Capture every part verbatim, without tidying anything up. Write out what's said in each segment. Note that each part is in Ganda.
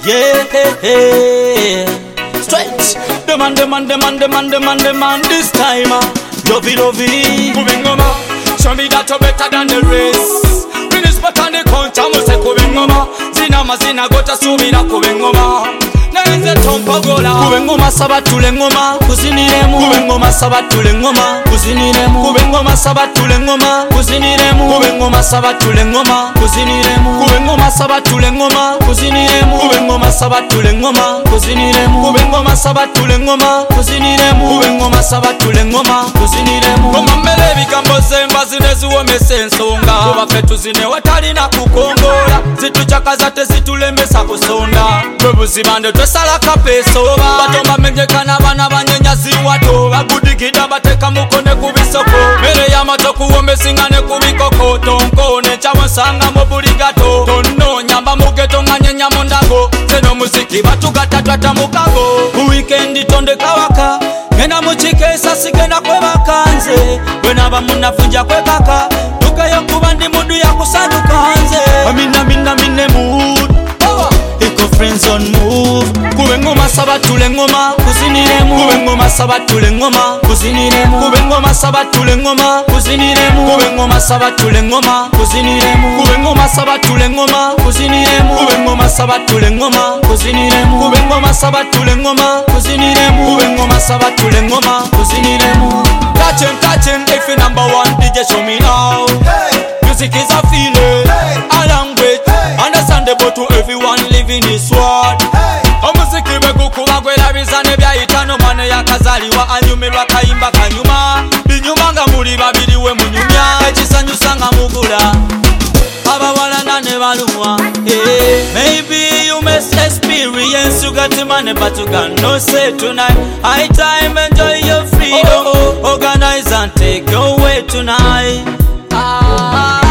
Yeah, straight. The man, the man, the man, the man, the man, the man. This time, uh, lovey, lovey. Kubengoma, show me that you're better than the rest. Finish but on the count, I'm say kubengoma. Zina mazina gota subira kubengoma. Naize tompa gola. Kubengoma sabatule ngoma, kuziniremu. Kubengoma sabatule ngoma, kuziniremu. Kubengoma sabatule ngoma, kuziniremu. Kubengoma sabatule ngoma, kuziniremu. Kubengoma sabatule ngoma, kuziniremu. Kubengoma sabatule ngoma, kuziniremu. Kubengoma sabatule ngoma, kuziniremu. Kubengoma sabatule ngoma, kuziniremu. Koma mbele bigambo zemba zinezuwo mesensonga. Kuba fetu zine watalina kukongola. Zituchakaza tezitulemesa kusonda. Bwebuzibande twesala kapesoba. Batomba menjekana bana banyenyazi wato. Bagudikida bateka mukone kubisoko. Mere yamato kuwombe singane kubikoko. Tonko nechawo nsanga mu buligato. Tono nyamba mugeto nganyenya mundago. Zeno muziki batugatatata mukago. Weekend tonde kawaka. Ngena muchikesa sigenda kwebakanze. Bwenaba munafunja kwekaka. Tukayo kuba ndi mudu ya kusaduka nze. Amina mina mine mood. Iko friends on move. Kubengoma sabatule ngoma, kuziniremu. Kubengoma sabatule ngoma, kuziniremu. Kubengoma sabatule ngoma, kuziniremu. Kubengoma sabatule ngoma, kuziniremu. Kubengoma sabatule ngoma, kuziniremu. Kubengoma sabatule ngoma, kuziniremu. Kubengoma sabatule ngoma, kuziniremu. Kubengoma sabatule ngoma, kuziniremu. Touching, touching, if you number one D J show me now. Music is a feeling, a language, understandable to everyone living this world. Omuziki bwegukula gwerabizane byayitano mane yakazaliwa anyumirwa kayimba kanyuma. Binyuma nga muli babiri we munyumya, ekisanyusa nga mugula abawala nane balumwa. Maybe you must experience, you got the money but you got no say tonight. High time, enjoy your freedom, oh, oh. Organize and take your way tonight. Ah,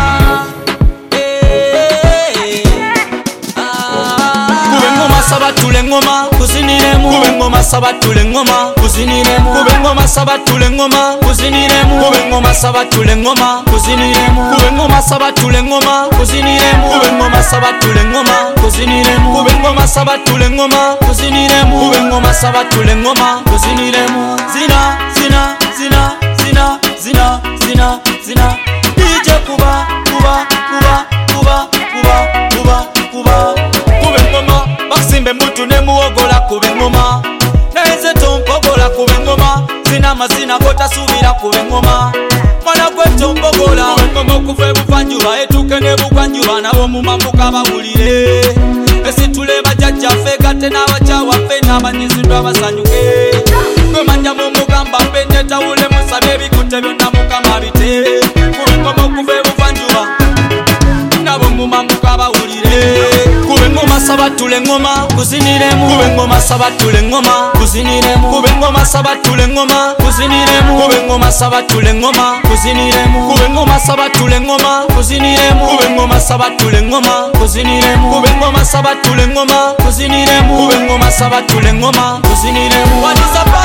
Kubengoma sabatule ngoma, kuziniremu. Kubengoma sabatule ngoma, kuziniremu. Kubengoma sabatule ngoma, kuziniremu. Kubengoma sabatule ngoma, kuziniremu. Kubengoma sabatule ngoma, kuziniremu. Kubengoma sabatule ngoma, kuziniremu. Kubengoma sabatule ngoma, kuziniremu. Kubengoma sabatule ngoma, kuziniremu. Zina, zina, zina, zina, zina, zina, zina. D J kuba, kuba, kuba, kuba, kuba, kuba, kuba. Kubengoma, baksimbe mbutu ne muogola kubengoma. Naize tompogola kubengoma. Zina mazina gota subira kubengoma. Mwana gwe tompogola. Kubengoma kuve buvanjuba etuke ne bugwanjuba nabo mu mambuka bawulire. Esitule bajajja ffe gate n'abajawa ffe n'abanyizindwa basanyuke. Gwe manja mu mugamba mbenye tawule musabe bikute byonna mukama bite. Kubengoma kuve buvanjuba nabo mu mambuka bawulire. Kubengoma sabatule ngoma, kuziniremu. Kubengoma sabatule ngoma, kuziniremu. Kubengoma sabatule ngoma, kuziniremu. Kubengoma sabatule ngoma, kuziniremu. Kubengoma sabatule ngoma, kuziniremu. Kubengoma sabatule ngoma, kuziniremu. Kubengoma sabatule ngoma, kuziniremu. Kubengoma sabatule ngoma, kuziniremu. What is up?